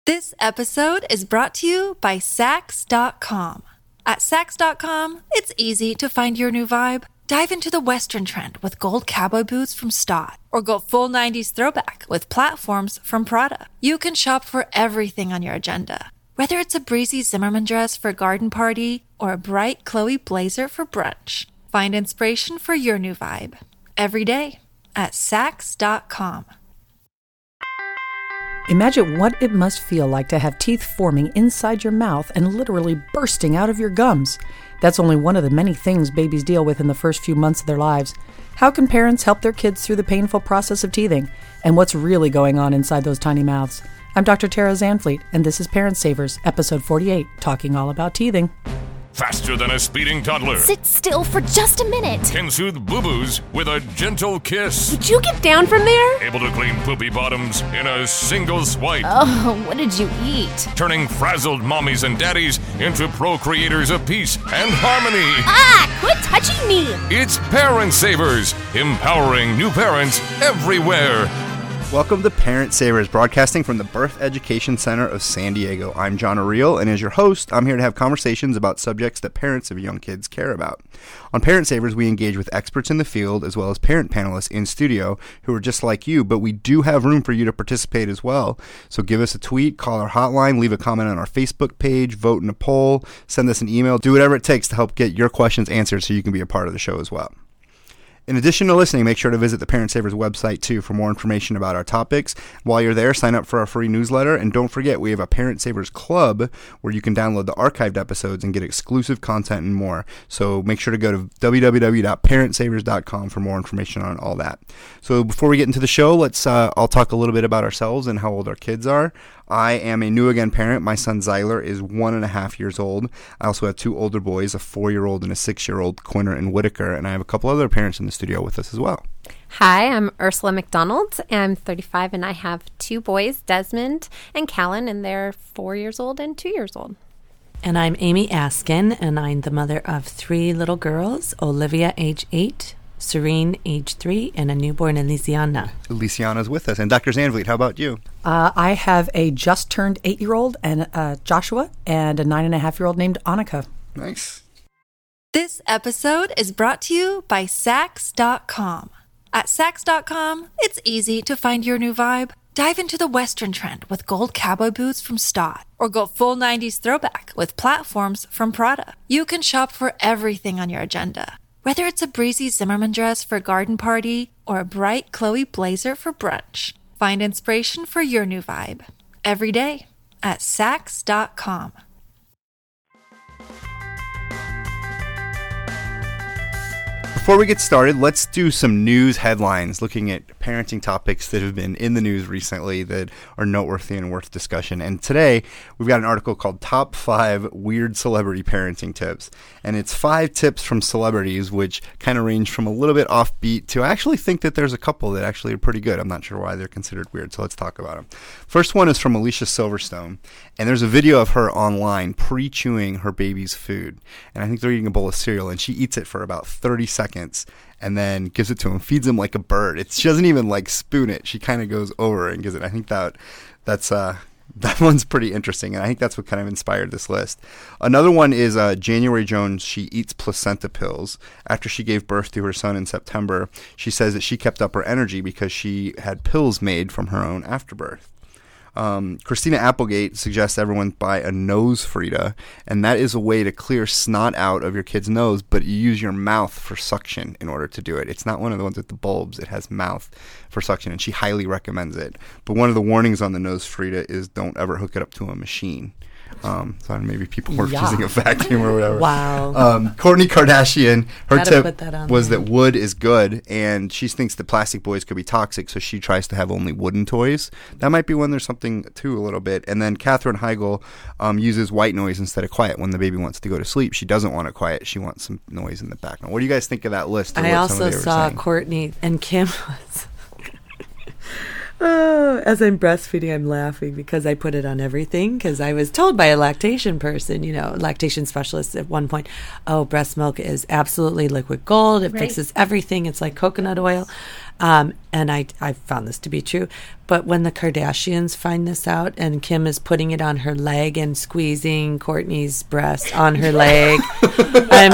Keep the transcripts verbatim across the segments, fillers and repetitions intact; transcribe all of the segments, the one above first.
This episode is brought to you by Sax dot com. At Sax dot com, it's easy to find your new vibe. Dive into the Western trend with gold cowboy boots from Stott, or go full nineties throwback with platforms from Prada. You can shop for everything on your agenda, whether it's a breezy Zimmermann dress for a garden party or a bright Chloe blazer for brunch. Find inspiration for your new vibe every day at Sax dot com. Imagine what it must feel like to have teeth forming inside your mouth and literally bursting out of your gums. That's only one of the many things babies deal with in the first few months of their lives. How can parents help their kids through the painful process of teething? And what's really going on inside those tiny mouths? I'm Doctor Tara Zanfleet, and this is Parent Savers, episode forty-eight, talking all about teething. Faster than a speeding toddler. Sit still for just a minute. Can soothe boo-boos with a gentle kiss. Would you get down from there? Able to clean poopy bottoms in a single swipe. Oh, what did you eat? Turning frazzled mommies and daddies into procreators of peace and harmony. Ah, quit touching me. It's Parent Savers, empowering new parents everywhere. Welcome to Parent Savers, broadcasting from the Birth Education Center of San Diego. I'm John Ariel, and as your host, I'm here to have conversations about subjects that parents of young kids care about. On Parent Savers, we engage with experts in the field as well as parent panelists in studio who are just like you, but we do have room for you to participate as well. So give us a tweet, call our hotline, leave a comment on our Facebook page, vote in a poll, send us an email, do whatever it takes to help get your questions answered so you can be a part of the show as well. In addition to listening, make sure to visit the Parent Savers website, too, for more information about our topics. While you're there, sign up for our free newsletter. And don't forget, we have a Parent Savers Club where you can download the archived episodes and get exclusive content and more. So make sure to go to w w w dot parent savers dot com for more information on all that. So before we get into the show, let's uh, I'll talk a little bit about ourselves and how old our kids are. I am a new again parent. My son Zyler is one and a half years old. I also have two older boys, a four-year-old and a six-year-old, Quinter and Whitaker, and I have a couple other parents in the studio with us as well. Hi, I'm Ursula McDonald. I'm thirty-five, and I have two boys, Desmond and Callan, and they're four years old and two years old. And I'm Amy Askin, and I'm the mother of three little girls, Olivia, age eight, Serene, age three, and a newborn Elysiana. Elysiana's with us. And Doctor Zanfleet, how about you? Uh, I have a just-turned eight-year-old, and uh, Joshua, and a nine-and-a-half-year-old named Annika. Nice. This episode is brought to you by Sax dot com. At Sax dot com, it's easy to find your new vibe. Dive into the Western trend with gold cowboy boots from Stott, or go full nineties throwback with platforms from Prada. You can shop for everything on your agenda, whether it's a breezy Zimmermann dress for a garden party or a bright Chloe blazer for brunch. Find inspiration for your new vibe every day at Sax dot com. Before we get started, let's do some news headlines looking at parenting topics that have been in the news recently that are noteworthy and worth discussion. And today, we've got an article called Top five Weird Celebrity Parenting Tips. And it's five tips from celebrities, which kind of range from a little bit offbeat to I actually think that there's a couple that actually are pretty good. I'm not sure why they're considered weird, so let's talk about them. First one is from Alicia Silverstone. And there's a video of her online pre-chewing her baby's food. And I think they're eating a bowl of cereal, and she eats it for about thirty seconds. And then gives it to him, feeds him like a bird. It's, she doesn't even like spoon it. She kind of goes over and gives it. I think that that's uh, that one's pretty interesting, and I think that's what kind of inspired this list. Another one is uh, January Jones. She eats placenta pills. After she gave birth to her son in September, she says that she kept up her energy because she had pills made from her own afterbirth. Um, Christina Applegate suggests everyone buy a nose Frida, and that is a way to clear snot out of your kid's nose, but you use your mouth for suction in order to do it. It's not one of the ones with the bulbs. It has mouth for suction, and she highly recommends it. But one of the warnings on the nose Frida is don't ever hook it up to a machine. Um, so maybe people were yeah. using a vacuum or whatever. Wow. Um, Kourtney Kardashian, her Gotta tip put that was there. that wood is good, and she thinks that plastic boys could be toxic, so she tries to have only wooden toys. That might be when there's something to a little bit. And then Katherine Heigl um, uses white noise instead of quiet. When the baby wants to go to sleep, she doesn't want it quiet. She wants some noise in the background. What do you guys think of that list? I also saw Kourtney and Kim was... Oh, as I'm breastfeeding, I'm laughing because I put it on everything because I was told by a lactation person, you know, lactation specialist at one point, oh, breast milk is absolutely liquid gold. It Right. fixes everything. It's like coconut oil. Um, and I, I found this to be true. But when the Kardashians find this out and Kim is putting it on her leg and squeezing Kourtney's breast on her leg, I'm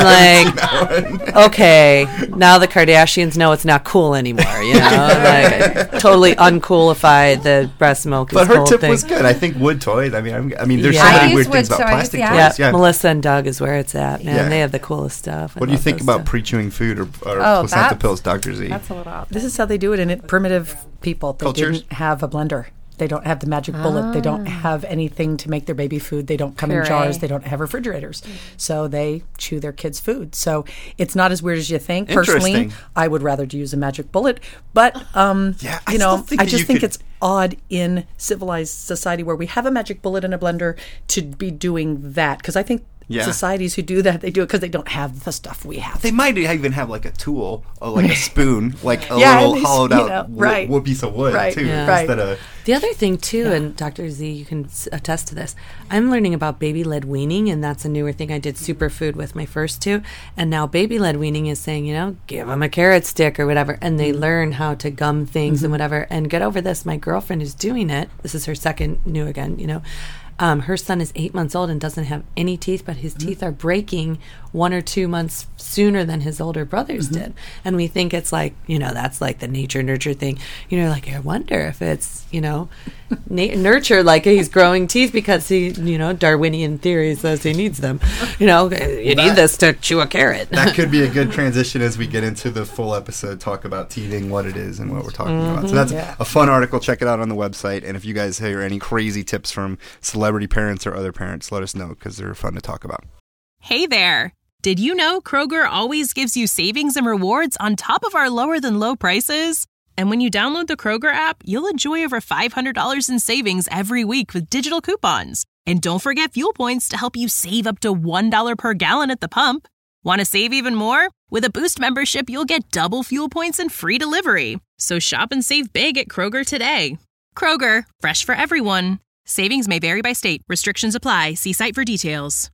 like, okay, now the Kardashians know it's not cool anymore. You know, like totally uncoolified the breast milk. But is her whole tip thing. was good. I think wood toys. I mean, I'm, I mean, there's Yeah. so I many use weird wood things about toys, plastic yeah. toys. Yeah, Yeah. Melissa and Doug is where it's at, man. Yeah. They have the coolest stuff. I What do you love think those about stuff. pre-chewing food or, or Oh, placenta that's- pills, Doctor Z? That's a little out. This is how they do it in it. Primitive people. They Cultures? didn't have a blender. They don't have the magic bullet. They don't have anything to make their baby food. They don't come in Puree. jars. They don't have refrigerators. So they chew their kids' food. So it's not as weird as you think. Personally, Interesting. I would rather use a magic bullet. But, um, Yeah, I you still know, think I that just you think could- it's odd in civilized society where we have a magic bullet in a blender to be doing that. Because I think Yeah. societies who do that, they do it because they don't have the stuff we have. They might even have like a tool, or like a spoon, like a Yeah, little at least, hollowed you out know, wo- right. wo- piece of wood Right, too, yeah. right. instead of. The other thing, too, and Doctor Z, you can s- attest to this, I'm learning about baby-led weaning, and that's a newer thing. I did superfood with my first two, and now baby-led weaning is saying, you know, give them a carrot stick or whatever, and they learn how to gum things and whatever, and get over this. My girlfriend is doing it. This is her second new again, you know. Um, her son is eight months old and doesn't have any teeth, but his teeth are breaking one or two months sooner than his older brothers did. And we think it's like, you know, that's like the nature nurture thing. You know, like, I wonder if it's, you know, na- nurture, like he's growing teeth because he, you know, Darwinian theory says he needs them. You know, you need this to chew a carrot. That could be a good transition as we get into the full episode, talk about teething, what it is, and what we're talking about. So that's Yeah. a fun article. Check it out on the website. And if you guys hear any crazy tips from celebrity parents or other parents, let us know because they're fun to talk about. Hey there! Did you know Kroger always gives you savings and rewards on top of our lower than low prices? And when you download the Kroger app, you'll enjoy over five hundred dollars in savings every week with digital coupons. And don't forget fuel points to help you save up to one dollar per gallon at the pump. Want to save even more? With a Boost membership, you'll get double fuel points and free delivery. So shop and save big at Kroger today. Kroger, fresh for everyone. Savings may vary by state. Restrictions apply. See site for details.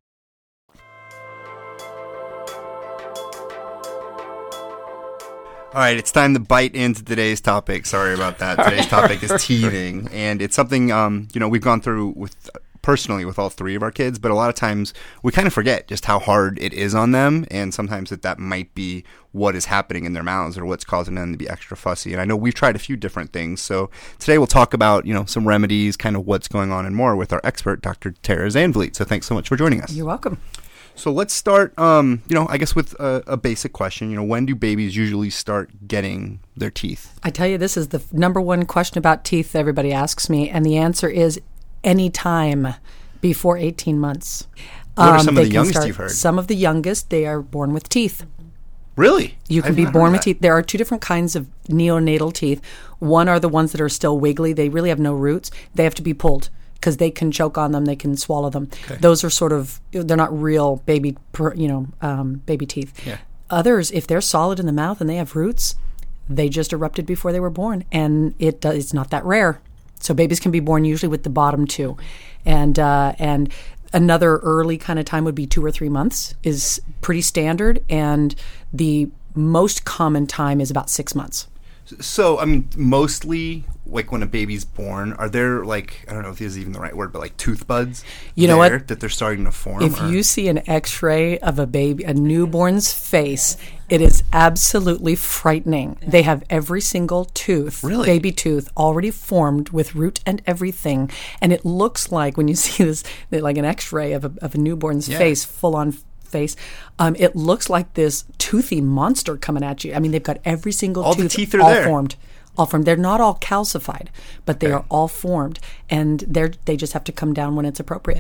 All right, it's time to bite into today's topic. Sorry about that. Today's topic is teething, and it's something um, you know we've gone through with personally with all three of our kids, but a lot of times we kind of forget just how hard it is on them, and sometimes that that might be what is happening in their mouths or what's causing them to be extra fussy. And I know we've tried a few different things, so today we'll talk about you know some remedies, kind of what's going on and more with our expert, Doctor Tara Zandvliet. So thanks so much for joining us. You're welcome. So let's start, um, you know, I guess with a, a basic question. You know, when do babies usually start getting their teeth? I tell you, this is the f- number one question about teeth everybody asks me, and the answer is any time before eighteen months. What are some of they the can youngest start- you've heard? Some of the youngest, they are born with teeth. Really? You can I've be not born heard with that. teeth. There are two different kinds of neonatal teeth. One are the ones that are still wiggly. They really have no roots. They have to be pulled because they can choke on them. They can swallow them. Those are sort of, they're not real baby, per- you know, um, baby teeth. Yeah. Others, if they're solid in the mouth and they have roots, they just erupted before they were born, and it uh, it's not that rare. So babies can be born usually with the bottom two, and uh, and another early kind of time would be two or three months is pretty standard, and the most common time is about six months. So, I mean, mostly, like, when a baby's born, are there, like, I don't know if this is even the right word, but, like, tooth buds You know there what? that they're starting to form? If or- you see an X-ray of a baby, a newborn's face, it is absolutely frightening. They have every single tooth, Really? baby tooth, already formed with root and everything, and it looks like when you see this, like an X-ray of a, of a newborn's Yeah. face, full-on face, um, it looks like this toothy monster coming at you. I mean, they've got every single All the tooth teeth are all there. formed. All formed. They're not all calcified, but they Okay. are all formed, and they're they just have to come down when it's appropriate.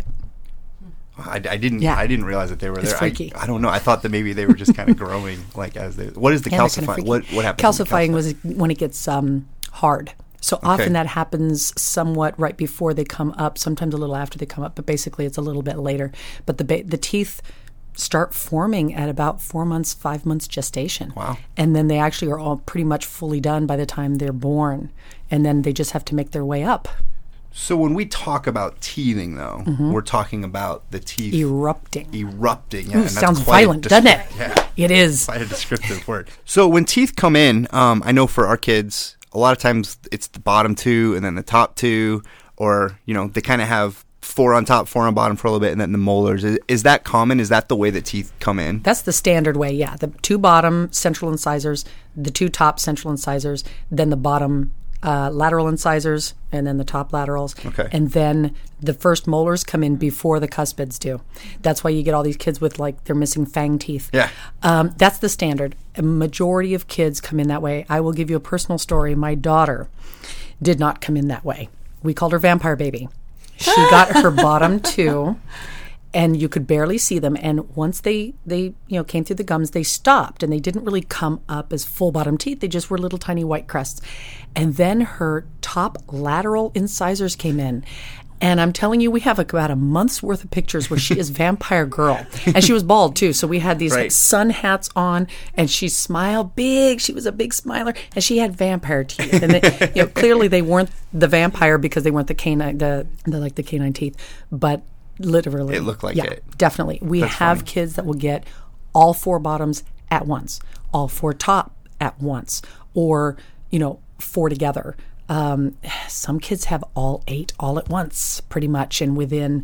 I, I didn't. Yeah. I didn't realize that they were It's there. freaky. I, I don't know. I thought that maybe they were just kind of growing, like as they. What is the Yeah, they're kinda calcifying? freaky. What what happens? in the Calcifying calcify- was when it gets um, hard. So Okay. often that happens somewhat right before they come up, sometimes a little after they come up, but basically it's a little bit later. But the ba- the teeth start forming at about four months, five months gestation. Wow. And then they actually are all pretty much fully done by the time they're born. And then they just have to make their way up. So when we talk about teething, though, Mhm. we're talking about the teeth Erupting. Erupting. Yeah, Ooh, and that's sounds quite a violent, doesn't it? Yeah. It is. Quite a descriptive word. So when teeth come in, um, I know for our kids, a lot of times it's the bottom two and then the top two, or, you know, they kind of have four on top, four on bottom for a little bit, and then the molars. Is, is that common? Is that the way that teeth come in? That's the standard way, yeah. The two bottom central incisors, the two top central incisors, then the bottom uh, lateral incisors, and then the top laterals. Okay. And then the first molars come in before the cuspids do. That's why you get all these kids with, like, they're missing fang teeth. Yeah. Um, that's the standard. A majority of kids come in that way. I will give you a personal story. My daughter did not come in that way. We called her Vampire Baby. She got her bottom two, and you could barely see them. And once they, they you know came through the gums, they stopped, and they didn't really come up as full bottom teeth. They just were little tiny white crests. And then her top lateral incisors came in. And I'm telling you, we have about a month's worth of pictures where she is Vampire Girl. And she was bald, too. So we had these Right. like sun hats on, and she smiled big. She was a big smiler, and she had vampire teeth. And they, you know, clearly they weren't the vampire because they weren't the canine, the, the like the canine teeth, but literally. It looked like yeah, it. Definitely. We That's have funny. kids that will get all four bottoms at once, all four top at once, or, you know, four together. Um, some kids have all eight all at once, pretty much, and within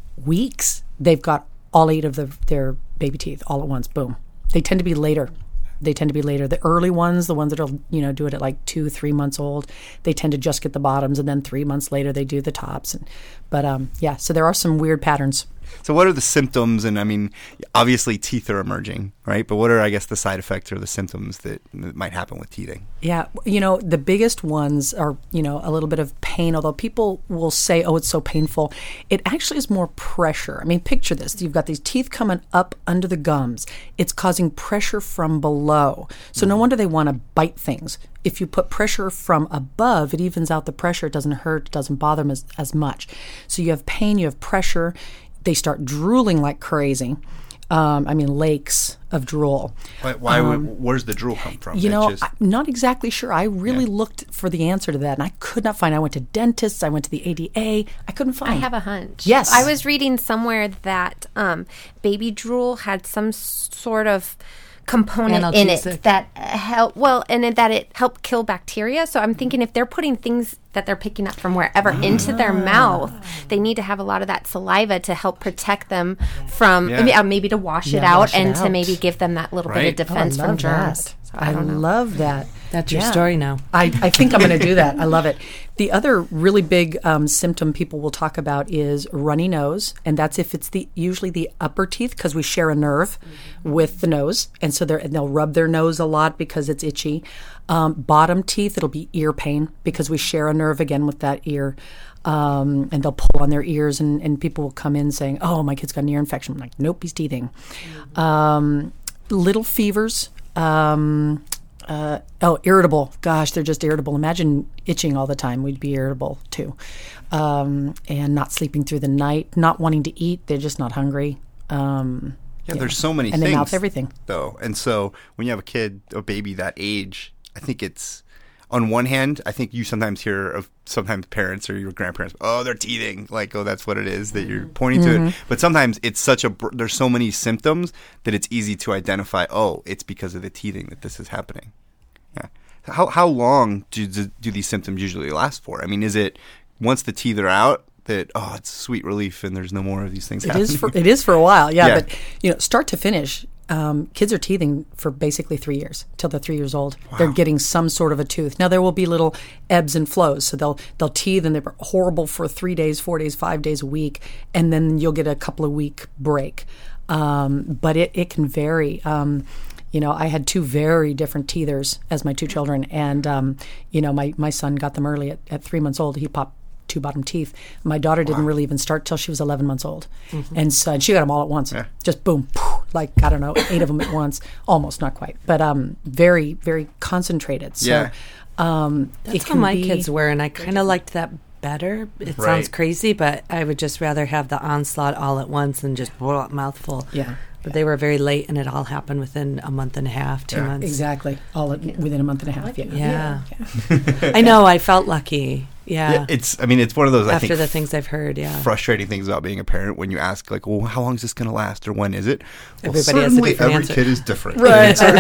weeks, they've got all eight of the, their baby teeth all at once. Boom. They tend to be later. They tend to be later. The early ones, the ones that'll, you know, do it at like two, three months old, they tend to just get the bottoms, and then three months later they do the tops. And, but um, yeah, so there are some weird patterns. So what are the symptoms? And I mean, obviously teeth are emerging, right? But what are, I guess, the side effects or the symptoms that, that might happen with teething? Yeah, you know, the biggest ones are, you know, a little bit of pain, although people will say, oh, it's so painful. It actually is more pressure. I mean, picture this. You've got these teeth coming up under the gums. It's causing pressure from below. So no wonder they want to bite things. If you put pressure from above, it evens out the pressure. It doesn't hurt. It doesn't bother them as, as much. So you have pain, you have pressure. They start drooling like crazy. Um, I mean, lakes of drool. Why? why Um, would, where's the drool come from? You It know, just- I'm not exactly sure. I really Yeah. looked for the answer to that, and I could not find. I went to dentists. I went to the A D A. I couldn't find. I have a hunch. Yes. I was reading somewhere that um, baby drool had some s- sort of component in Analgesic. it that help well and it- that it helped kill bacteria. So I'm thinking if they're putting things that they're picking up from wherever into their mouth, they need to have a lot of that saliva to help protect them from Yeah. I mean, uh, maybe to wash it Yeah, out wash it and to out. maybe give them that little Right. bit of Oh, I defense from love germs. that. So I don't know. love that. That's your Yeah. story now. I, I think I'm going to do that. I love it. The other really big um, symptom people will talk about is runny nose, and that's if it's the usually the upper teeth because we share a nerve with the nose, and so they're, and they'll rub their nose a lot because it's itchy. Um, bottom teeth, it'll be ear pain because we share a nerve again with that ear. Um, and they'll pull on their ears, and, and people will come in saying, "Oh, my kid's got an ear infection." I'm like, "Nope, he's teething." Um, little fevers. Um, uh, oh, irritable. Gosh, they're just irritable. Imagine itching all the time. We'd be irritable too. Um, and not sleeping through the night, not wanting to eat. They're just not hungry. Um, Yeah, there's so many and things. they mouth everything. Though. And so when you have a kid, a baby that age, I think it's, on one hand, I think you sometimes hear of sometimes parents or your grandparents, oh, they're teething. Like, oh, that's what it is that you're pointing to it. But sometimes it's such a, br- there's so many symptoms that it's easy to identify, oh, it's because of the teething that this is happening. Yeah. How how long do, do, do these symptoms usually last for? I mean, is it once the teeth are out, that oh, it's sweet relief and there's no more of these things It happening? is for it is for a while, yeah. Yeah. But you know, start to finish, um, kids are teething for basically three years till they're three years old. They're getting some sort of a tooth. Now there will be little ebbs and flows, so they'll they'll teeth and they're horrible for three days, four days, five days a week, and then you'll get a couple of week break. Um, but it it can vary. Um, You know, I had two very different teethers as my two children, and um, you know, my, my son got them early at, at three months old. He popped two bottom teeth. My daughter didn't really even start till she was eleven months old, Mm-hmm. and so and she got them all at once, Yeah. just boom, poof, like I don't know, eight of them at once, almost, not quite, but um, very very concentrated. So, Yeah. um, That's it how can my be, kids were, and I kind of liked that better. It Right. sounds crazy, but I would just rather have the onslaught all at once and just blah, mouthful. Yeah. But they were very late, and it all happened within a month and a half, two Yeah. months. Exactly, all at, within a month and a half. Yeah, Yeah. I know. I felt lucky. Yeah. It's, I mean, it's one of those, I After think, the things I've heard, yeah. frustrating things about being a parent when you ask, like, well, how long is this going to last, or when is it? Well, Everybody has a certainly different every answer. kid is different. Right. but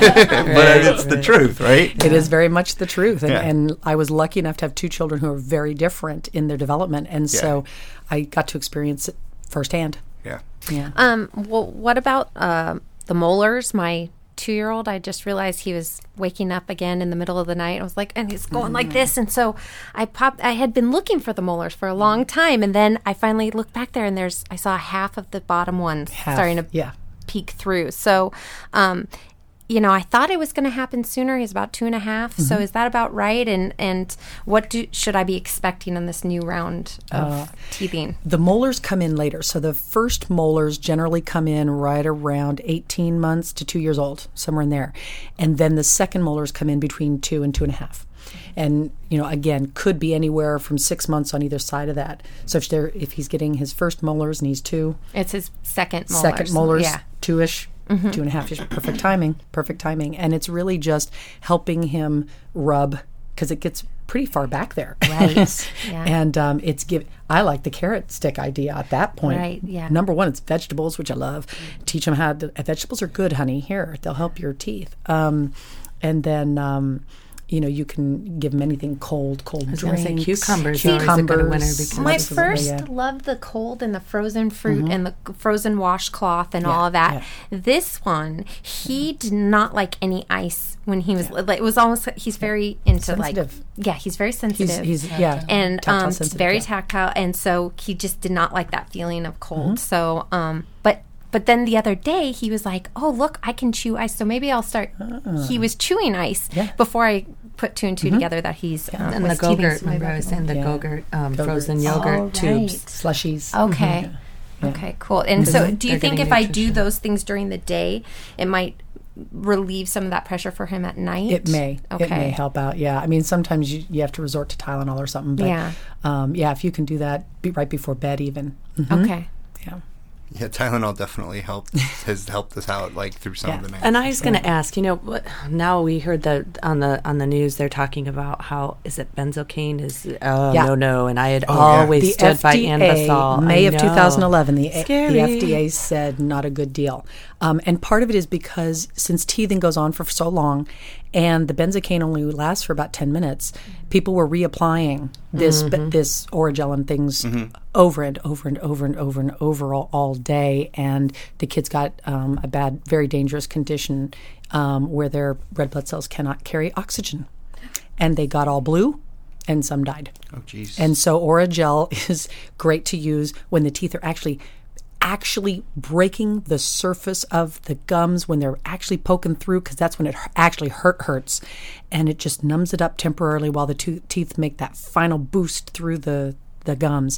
it's the truth, right? It is very much the truth. And, Yeah. and I was lucky enough to have two children who are very different in their development. And so I got to experience it firsthand. Yeah. Yeah. Um, well, what about uh, the molars? My two-year-old, I just realized he was waking up again in the middle of the night. I was like, and he's going like this. And so I popped, I had been looking for the molars for a long time. And then I finally looked back there and there's, I saw half of the bottom ones Half, starting to yeah. peek through. So, um, you know, I thought it was going to happen sooner. He's about two and a half. So is that about right? And and what do should I be expecting on this new round of teething? The molars come in later. So the first molars generally come in right around eighteen months to two years old, somewhere in there. And then the second molars come in between two and two and a half. And, you know, again, could be anywhere from six months on either side of that. So if they're, if he's getting his first molars and he's two, It's his second molars. second molars, Yeah. two-ish, two and a half ish. Perfect timing. Perfect timing. And it's really just helping him rub because it gets pretty far back there. Right. Yeah. And um, it's give. I like the carrot stick idea at that point. Right, yeah. Number one, it's vegetables, which I love. Teach them how to. Vegetables are good, honey. Here, they'll help your teeth. Um, and then. Um, You know, you can give them anything cold, cold I was going drinks. to say cucumbers are always a good winner because My Absolutely, first yeah. loved the cold and the frozen fruit and the frozen washcloth and all of that. yeah. This one, he did not like any ice when he was. Like, it was almost he's very into Sensitive. like yeah, he's very sensitive. He's, he's yeah, and tactile um, sensitive, very yeah. tactile, and so he just did not like that feeling of cold. So, um, but. But then the other day he was like, "Oh, look, I can chew ice. So maybe I'll start." He was chewing ice Yeah. before I put two and 2 together that he's um, And the was teething Go-Gurt, saliva. remember I was saying the Yeah. Go-Gurt um, Go-Gurt. frozen yogurt Oh, tubes. right. Slushies. Okay. Okay, cool. And so do you They're think getting if I do nutrition. those things during the day, it might relieve some of that pressure for him at night? It may. Okay. It may help out. Yeah. I mean, sometimes you, you have to resort to Tylenol or something. But, Yeah. Um, yeah. If you can do that, be right before bed, even. Mhm. Okay. Yeah. Yeah, Tylenol definitely helped has helped us out like through some Yeah. of the nights. And I was going to ask, you know, what, now we heard that on the on the news they're talking about how is it benzocaine is oh Yeah. no no, and I had Oh, yeah. always The stood by F D A, Anbesol. May I of know. twenty eleven, the, A- Scary. the F D A said not a good deal. Um, and part of it is because since teething goes on for so long and the benzocaine only lasts for about ten minutes, people were reapplying this Mm-hmm. this Orajel and things over and over and over and over and over all, all day. And the kids got um, a bad, very dangerous condition um, where their red blood cells cannot carry oxygen. And they got all blue and some died. Oh, jeez. And so Orajel is great to use when the teeth are actually actually breaking the surface of the gums when they're actually poking through, because that's when it hu- actually hurt hurts, and it just numbs it up temporarily while the to- teeth make that final boost through the the gums.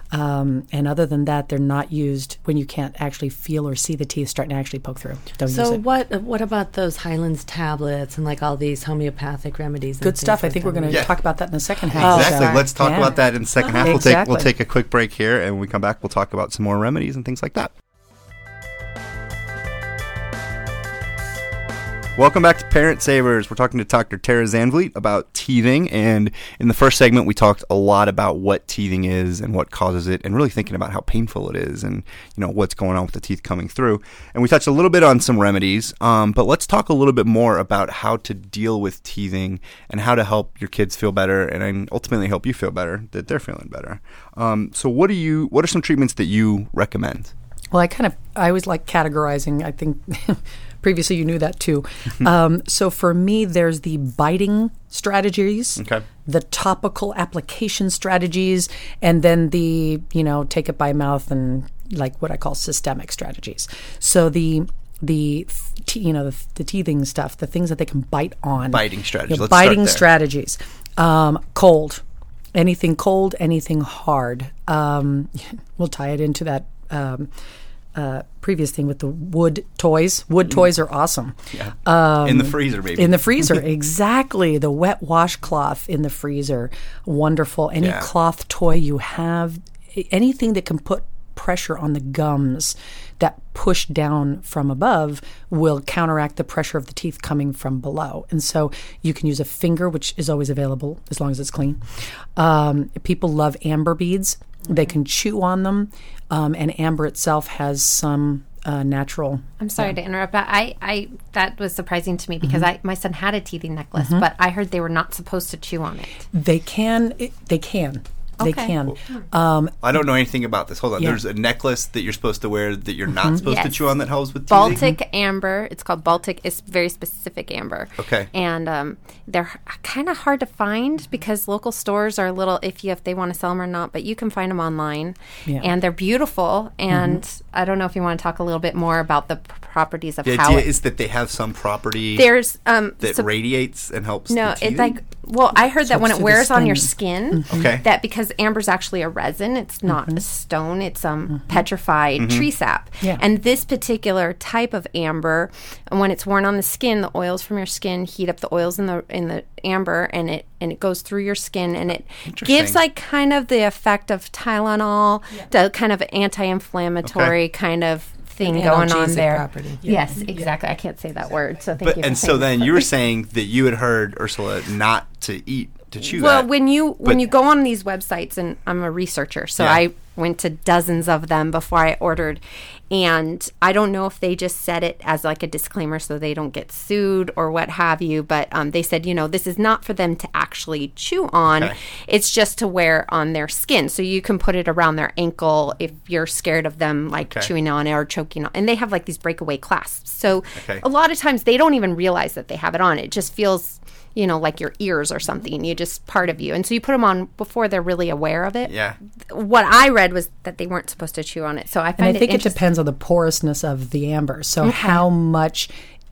Um, and other than that, they're not used when you can't actually feel or see the teeth starting to actually poke through. Don't use So it. what what about those Highlands tablets and like all these homeopathic remedies? and Good stuff. things I think like we're going to Yeah. talk about that in the second half. Exactly. So- Let's talk Yeah. about that in the second half. We'll take we'll Exactly. take a quick break here, and when we come back, we'll talk about some more remedies and things like that. Welcome back to Parent Savers. We're talking to Doctor Tara Zandvliet about teething, and in the first segment, we talked a lot about what teething is and what causes it, and really thinking about how painful it is, and you know what's going on with the teeth coming through. And we touched a little bit on some remedies, um, but let's talk a little bit more about how to deal with teething and how to help your kids feel better, and ultimately help you feel better that they're feeling better. Um, so, what do you? What are some treatments that you recommend? Well, I kind of, I always like categorizing. I think previously you knew that too. um, so for me, there's the biting strategies, Okay. the topical application strategies, and then the, you know, take it by mouth and like what I call systemic strategies. So the, the, te- you know, the, the teething stuff, the things that they can bite on. Biting strategies. You know, Let's start biting there. strategies. Um, cold. Anything cold, anything hard. Um, we'll tie it into that um, uh, previous thing with the wood toys. Wood toys are awesome. Yeah. Um, in the freezer, maybe. In the freezer, exactly. The wet washcloth in the freezer, wonderful. Any Yeah. cloth toy you have, anything that can put pressure on the gums that push down from above will counteract the pressure of the teeth coming from below. And so you can use a finger, which is always available as long as it's clean. Um, people love amber beads. They can chew on them, um, and amber itself has some uh, natural. I'm sorry yeah. to interrupt, but I, I that was surprising to me because Mm-hmm. I my son had a teething necklace, Mhm. but I heard they were not supposed to chew on it. They can. It, they can. They Okay. can. Um, I don't know anything about this. Hold on. Yeah. There's a necklace that you're supposed to wear that you're not Mhm. supposed to Yes. chew on that helps with teething? Baltic amber. It's called Baltic. It's very specific amber. Okay. And um, they're kind of hard to find because local stores are a little iffy if they want to sell them or not, but you can find them online. Yeah. And they're beautiful. And I don't know if you want to talk a little bit more about the p- properties of The how idea it, is that they have some property there's um that so- radiates and helps No, the it's teething? like well, I heard that when Helps it through the wears on your skin. skin, Okay. that because amber's actually a resin, it's not a stone, it's um petrified tree sap. Yeah. And this particular type of amber, and when it's worn on the skin, the oils from your skin heat up the oils in the in the amber, and it and it goes through your skin, and it gives like kind of the effect of Tylenol, the kind of anti-inflammatory Okay. kind of thing going on Analgesic there. property. Yes, exactly. I can't say that word, so thank But, you. for and so saying then that. you were saying that you had heard, Ursula, not to eat, to chew Well, that. when you when But- you go on these websites, and I'm a researcher, so Yeah. I went to dozens of them before I ordered, and I don't know if they just said it as like a disclaimer so they don't get sued or what have you, but um, they said, you know, this is not for them to actually chew on. Okay. It's just to wear on their skin, so you can put it around their ankle if you're scared of them like Okay. chewing on it or choking on. And they have like these breakaway clasps, so Okay. a lot of times they don't even realize that they have it on. It just feels, you know, like your ears or something. You just part of you. And so you put them on before they're really aware of it. Yeah. What I read was that they weren't supposed to chew on it. So I and find I think it, it depends on the porousness of the amber. So Okay. how much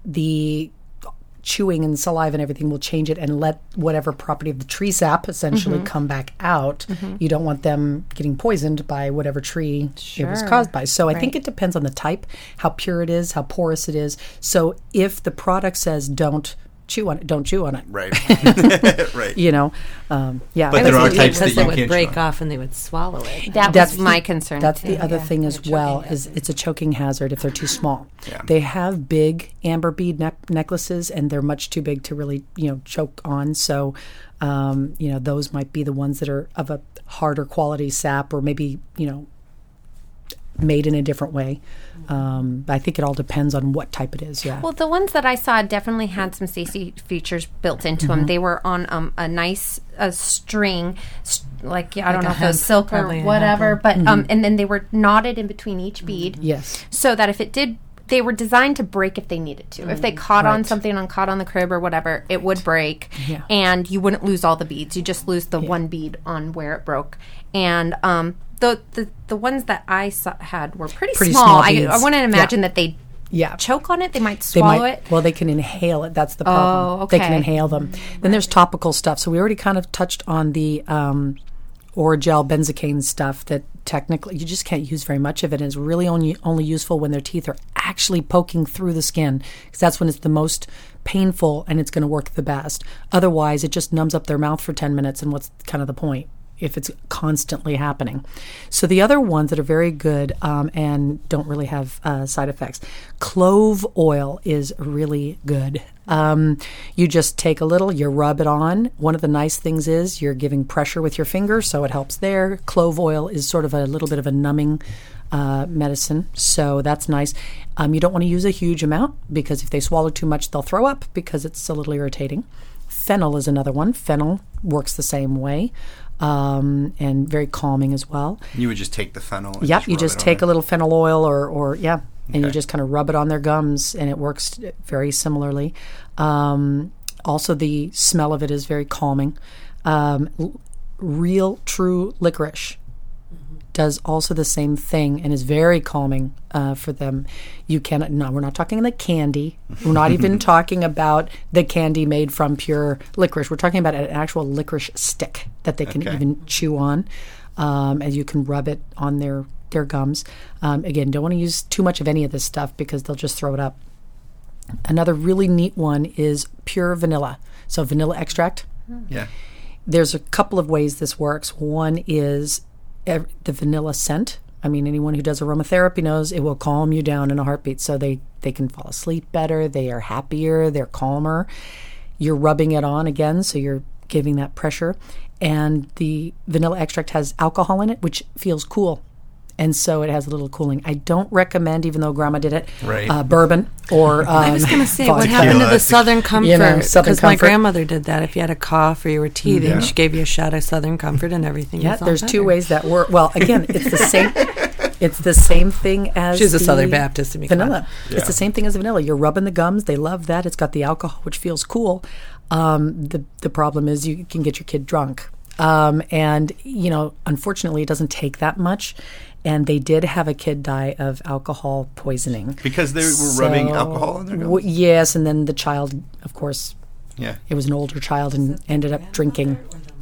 the chewing and saliva and everything will change it and let whatever property of the tree sap essentially Mm-hmm. come back out. You don't want them getting poisoned by whatever tree it was Sure. caused by. So I think Right. it depends on the type, how pure it is, how porous it is. So if the product says don't chew on it, don't chew on it. Right. right. You know, um, yeah. But I there was are thinking- types that because you they would can't break chew on. off and they would swallow it. that That's was my the- concern. That's too. the other Yeah. thing as well is it's a choking hazard if they're too small. Yeah. They have big amber bead ne- necklaces and they're much too big to really you know choke on. So um, you know those might be the ones that are of a harder quality sap or maybe you know made in a different way. Um, I think it all depends on what type it is. Yeah. Well, the ones that I saw definitely had some safety features built into Mm-hmm. them. They were on um, a nice uh, string, st- like I don't Like know a if it was hemp, silk or probably a whatever, hemp. but Mm-hmm. um, and then they were knotted in between each bead. yes. So that if it did, they were designed to break if they needed to. If they caught on Right. something, on caught on the crib or whatever, it would break, Yeah. and you wouldn't lose all the beads. You just lose the one bead on where it broke. And um, the the the ones that I saw, had were pretty, Pretty small. small I, beads. I want to imagine Yeah. that they Yeah. choke on it. They might They swallow might, it. Well, they can inhale it. That's the problem. Oh, They can okay. inhale them. Then there's topical stuff. So we already kind of touched on the um, Oragel benzocaine stuff that technically you just can't use very much of it. And it's really only only useful when their teeth are actually poking through the skin because that's when it's the most painful and it's going to work the best. Otherwise, it just numbs up their mouth for ten minutes. And what's kind of the point if it's constantly happening? So the other ones that are very good um, and don't really have uh, side effects, clove oil is really good. Um, you just take a little, you rub it on. One of the nice things is you're giving pressure with your finger, so it helps there. Clove oil is sort of a little bit of a numbing uh, medicine, so that's nice. Um, you don't want to use a huge amount because if they swallow too much, they'll throw up because it's a little irritating. Fennel is another one. Fennel works the same way. Um, and very calming as well. You would just take the fennel. And Yep, you rub just it on take it. a little fennel oil or, or yeah, and you Okay. just kind of rub it on their gums, and it works very similarly. Um, also, the smell of it is very calming. Um, l- real, true licorice does also the same thing and is very calming uh, for them. You cannot, no, we're not talking the candy. We're not even talking about the candy made from pure licorice. We're talking about an actual licorice stick that they can Okay. even chew on, um, and you can rub it on their, their gums. Um, again, don't want to use too much of any of this stuff because they'll just throw it up. Another really neat one is pure vanilla. So vanilla extract. Yeah. There's a couple of ways this works. One is ev- the vanilla scent I mean, anyone who does aromatherapy knows it will calm you down in a heartbeat. So they, they can fall asleep better. They are happier. They're calmer. You're rubbing it on again, so you're giving that pressure. And the vanilla extract has alcohol in it, which feels cool. And so it has a little cooling. I don't recommend, even though Grandma did it, right. uh, bourbon or um, I was going to say, what vodka. happened to the Southern Comfort? You know, Southern Because my Comfort. grandmother did that. If you had a cough or you were teething, Yeah. she gave you a shot of Southern Comfort and everything. Yeah, was all there's better. two ways that work. Well, again, it's the same. It's the same thing as She's a the Southern Baptist, to be vanilla. Yeah. It's the same thing as vanilla. You're rubbing the gums. They love that. It's got the alcohol, which feels cool. Um, the the problem is you can get your kid drunk, um, and you know, unfortunately, it doesn't take that much. And they did have a kid die of alcohol poisoning Because they were rubbing So, alcohol in their gums? w- yes, and then the child, of course, Yeah. it was an older child and ended up drinking.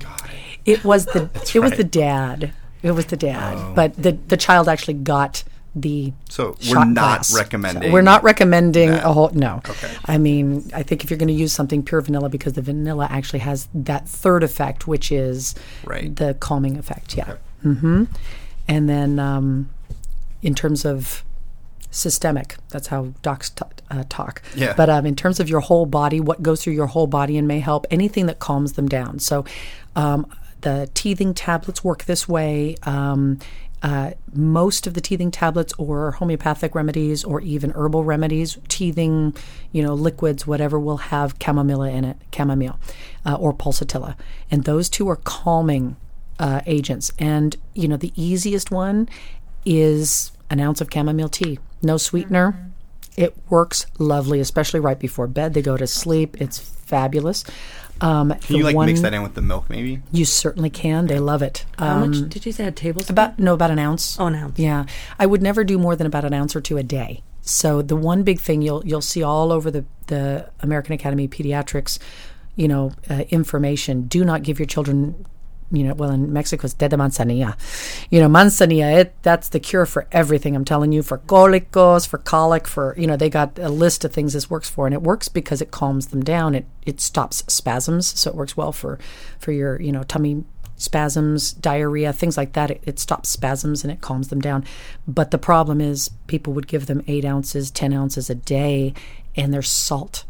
It was the it was right. the dad. It was the dad. Oh. But the the child actually got the So we're shot not glass. recommending So we're not recommending that. a whole no. Okay. I mean, I think if you're going to use something pure vanilla, because the vanilla actually has that third effect, which is Right. the calming effect. Yeah. Okay. Mm-hmm. And then um, in terms of systemic, that's how docs t- uh, talk. Yeah. But um, in terms of your whole body, what goes through your whole body and may help, anything that calms them down. So um, the teething tablets work this way. Um, uh, most of the teething tablets or homeopathic remedies or even herbal remedies, teething, you know, liquids, whatever, will have chamomile in it, chamomile uh, or pulsatilla. And those two are calming uh, agents. And, you know, the easiest one is an ounce of chamomile tea. No sweetener. Mm-hmm. It works lovely, especially right before bed. They go to sleep. It's fabulous. Um, Can you like one, mix that in with the milk maybe? You certainly can. They love it. How Um, much did you say? A tablespoon? about no, about an ounce. Oh, an ounce. Yeah, I would never do more than about an ounce or two a day. So the one big thing you'll you'll see all over the the American Academy of Pediatrics, you know, uh, information. Do not give your children. You know, well, in Mexico, it's té de manzanilla. You know, manzanilla, it, that's the cure for everything. I'm telling you, for cólicos, for colic, for, you know, they got a list of things this works for. And it works because it calms them down. It it stops spasms. So it works well for, for your, you know, tummy spasms, diarrhea, things like that. It, it stops spasms and it calms them down. But the problem is people would give them eight ounces, ten ounces a day, and their salt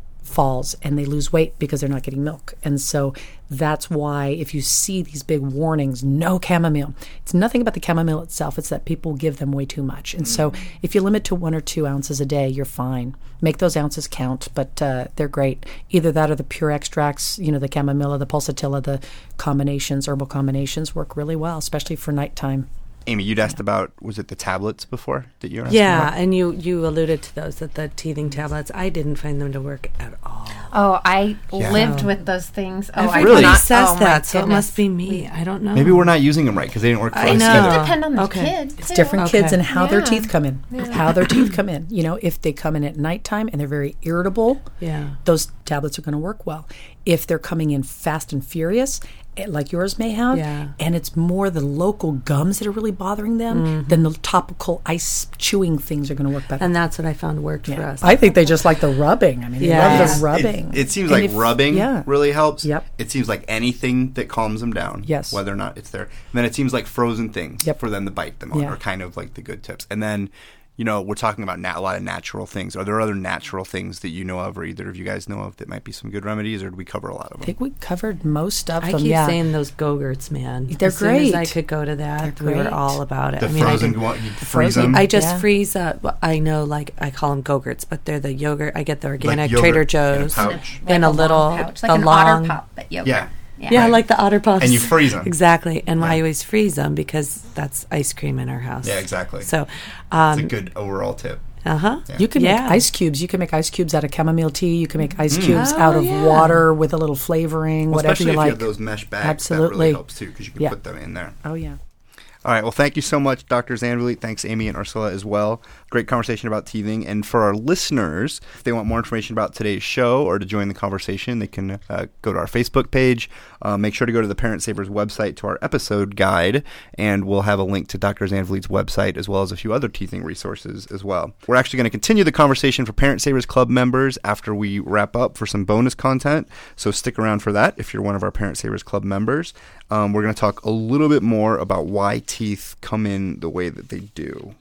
falls and they lose weight because they're not getting milk. And so that's why if you see these big warnings, no chamomile, it's nothing about the chamomile itself. It's that people give them way too much. And so if you limit to one or two ounces a day, you're fine. Make those ounces count, but uh, they're great. Either that or the pure extracts, you know, the chamomilla, the pulsatilla, the combinations, herbal combinations work really well, especially for nighttime. Amy, you'd asked about, was it the tablets before that you were asking Yeah, about? and you, you alluded to those, that the teething tablets, I didn't find them to work at all. Oh, I Yeah. lived with those things. Oh, I Everybody cannot- says oh, my that, so it goodness. must be me. I don't know. Maybe we're not using them right because they didn't work for I us know. either. Depend on the Okay. kid. It's too. different kids Okay. and how their Yeah. teeth come in. How their teeth come in. You know, if they come in at nighttime and they're very irritable, Yeah. those tablets are going to work well. If they're coming in fast and furious, eh, like yours may have, Yeah. and it's more the local gums that are really bothering them, then the topical ice chewing things are going to work better. And that's what I found worked for us. I think they just like the rubbing. I mean, they Yeah. love the It- rubbing. It, seems And like if- rubbing yeah. really helps. Yep. It seems like anything that calms them down. Yes. Whether or not it's there. And then it seems like frozen things Yep. for them to bite them on Yeah. are kind of like the good tips. And then, you know, we're talking about nat- a lot of natural things. Are there other natural things that you know of or either of you guys know of that might be some good remedies, or do we cover a lot of I them? think we covered most of I them. keep yeah. saying those Go-Gurts, man. They're as soon as I great. could go to that, They're we were great. all about it. The I mean, I frozen, can- one, you freeze frozen- them? I just Yeah. freeze up. well, I know, like I call them Go-Gurts, but they're the yogurt. I get the organic yogurt Trader in a Joe's pouch. in Like a little, long pouch, like a an long. otter pop, but yogurt. Yeah. Yeah, Right. like the Otter Puffs. And you freeze 'em. Exactly. And Yeah. I always freeze them because that's ice cream in our house. Yeah, exactly. So, It's a um, good overall tip. uh huh. You can Yeah. make ice cubes. You can make ice cubes out of chamomile tea. You can make ice cubes Oh, out of yeah. water with a little flavoring, Well, whatever especially you if like. you have those mesh bags, that Absolutely. really helps too because you can Yeah. put them in there. Oh, yeah. All right. Well, thank you so much, Doctor Zandvliet. Thanks, Amy and Ursula, as well. Great conversation about teething. And for our listeners, if they want more information about today's show or to join the conversation, they can uh, go to our Facebook page. Uh, make sure to go to the Parent Savers website to our episode guide, and we'll have a link to Doctor Zandvliet's website as well as a few other teething resources as well. We're actually going to continue the conversation for Parent Savers Club members after we wrap up for some bonus content, so stick around for that if you're one of our Parent Savers Club members. Um, we're going to talk a little bit more about why teeth come in the way that they do.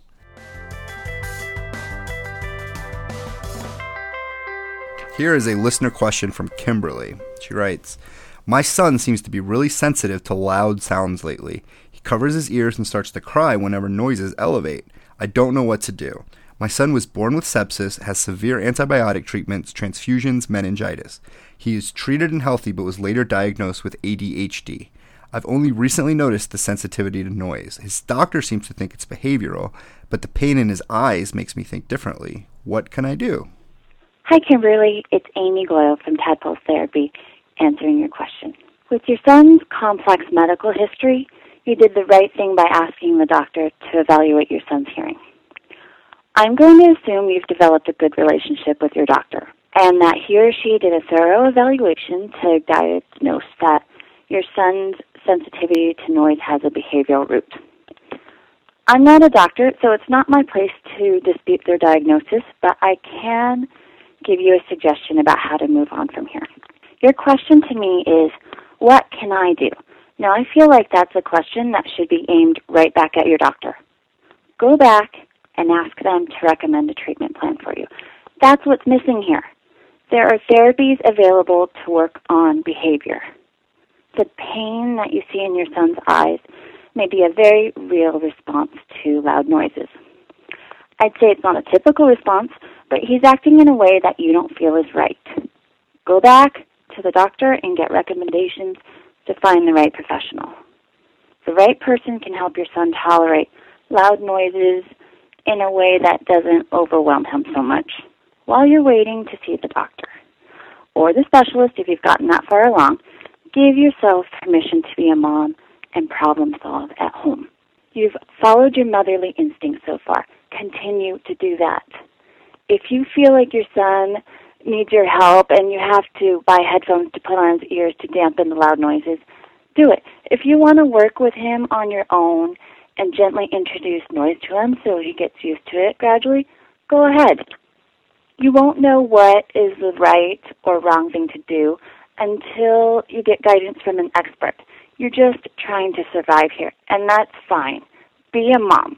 Here is a listener question from Kimberly. She writes, "My son seems to be really sensitive to loud sounds lately. He covers his ears and starts to cry whenever noises elevate. I don't know what to do. My son was born with sepsis, has severe antibiotic treatments, transfusions, meningitis. He is treated and healthy but was later diagnosed with A D H D. I've only recently noticed the sensitivity to noise. His doctor seems to think it's behavioral, but the pain in his eyes makes me think differently. What can I do?" Hi, Kimberly. It's Amy Gloyle from Tadpole Therapy answering your question. With your son's complex medical history, you did the right thing by asking the doctor to evaluate your son's hearing. I'm going to assume you've developed a good relationship with your doctor and that he or she did a thorough evaluation to diagnose that your son's sensitivity to noise has a behavioral root. I'm not a doctor, so it's not my place to dispute their diagnosis, but I can give you a suggestion about how to move on from here. Your question to me is, what can I do? Now, I feel like that's a question that should be aimed right back at your doctor. Go back and ask them to recommend a treatment plan for you. That's what's missing here. There are therapies available to work on behavior. The pain that you see in your son's eyes may be a very real response to loud noises. I'd say it's not a typical response, but he's acting in a way that you don't feel is right. Go back to the doctor and get recommendations to find the right professional. The right person can help your son tolerate loud noises in a way that doesn't overwhelm him so much while you're waiting to see the doctor. Or the specialist, if you've gotten that far along. Give yourself permission to be a mom and problem solve at home. You've followed your motherly instinct so far. Continue to do that. If you feel like your son needs your help and you have to buy headphones to put on his ears to dampen the loud noises, do it. If you want to work with him on your own and gently introduce noise to him so he gets used to it gradually, go ahead. You won't know what is the right or wrong thing to do until you get guidance from an expert. You're just trying to survive here, and that's fine. Be a mom.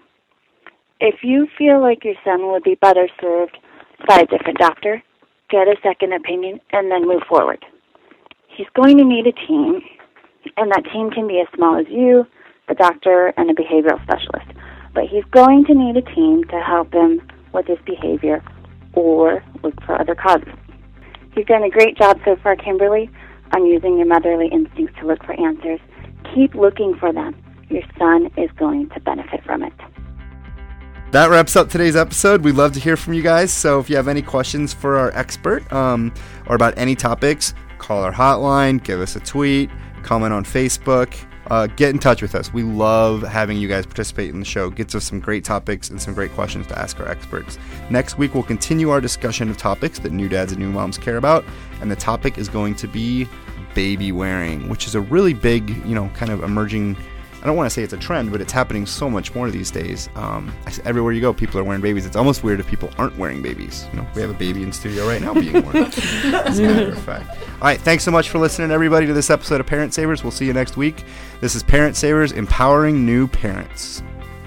If you feel like your son would be better served by a different doctor, get a second opinion, and then move forward. He's going to need a team, and that team can be as small as you, the doctor, and a behavioral specialist. But he's going to need a team to help him with his behavior or look for other causes. You've done a great job so far, Kimberly, on using your motherly instincts to look for answers. Keep looking for them. Your son is going to benefit from it. That wraps up today's episode. We'd love to hear from you guys. So if you have any questions for our expert um, or about any topics, call our hotline, give us a tweet, comment on Facebook. Uh, get in touch with us. We love having you guys participate in the show. It gets us some great topics and some great questions to ask our experts. Next week, we'll continue our discussion of topics that new dads and new moms care about. And the topic is going to be baby wearing, which is a really big, you know, kind of emerging, I don't want to say it's a trend, but it's happening so much more these days. Um, everywhere you go, people are wearing babies. It's almost weird if people aren't wearing babies. You know, we have a baby in studio right now being worn. As a matter of fact. All right, thanks so much for listening, everybody, to this episode of Parent Savers. We'll see you next week. This is Parent Savers, empowering new parents.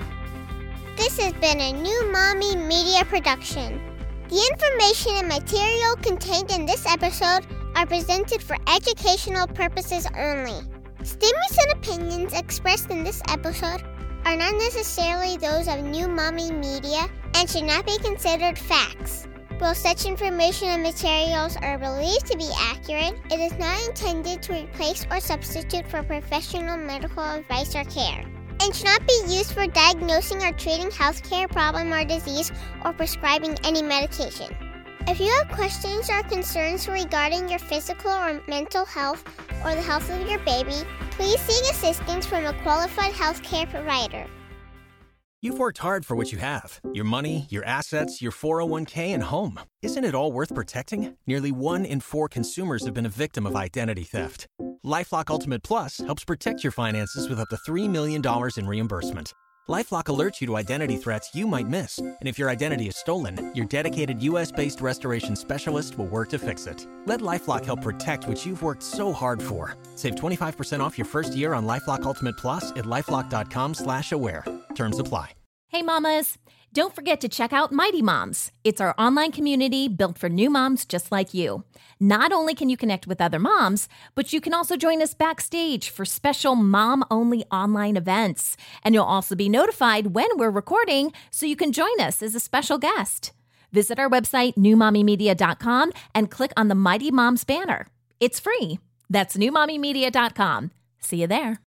This has been a New Mommy Media production. The information and material contained in this episode are presented for educational purposes only. Statements and opinions expressed in this episode are not necessarily those of New Mommy Media and should not be considered facts. While such information and materials are believed to be accurate, it is not intended to replace or substitute for professional medical advice or care, and should not be used for diagnosing or treating healthcare problem or disease or prescribing any medication. If you have questions or concerns regarding your physical or mental health or the health of your baby, please seek assistance from a qualified healthcare provider. You've worked hard for what you have. Your money, your assets, your four oh one k, and home. Isn't it all worth protecting? Nearly one in four consumers have been a victim of identity theft. LifeLock Ultimate Plus helps protect your finances with up to three million dollars in reimbursement. LifeLock alerts you to identity threats you might miss. And if your identity is stolen, your dedicated U S-based restoration specialist will work to fix it. Let LifeLock help protect what you've worked so hard for. Save twenty-five percent off your first year on LifeLock Ultimate Plus at LifeLock.com slash aware. Terms apply. Hey mamas, don't forget to check out Mighty Moms. It's our online community built for new moms just like you. Not only can you connect with other moms, but you can also join us backstage for special mom-only online events. And you'll also be notified when we're recording so you can join us as a special guest. Visit our website, new mommy media dot com, and click on the Mighty Moms banner. It's free. That's new mommy media dot com. See you there.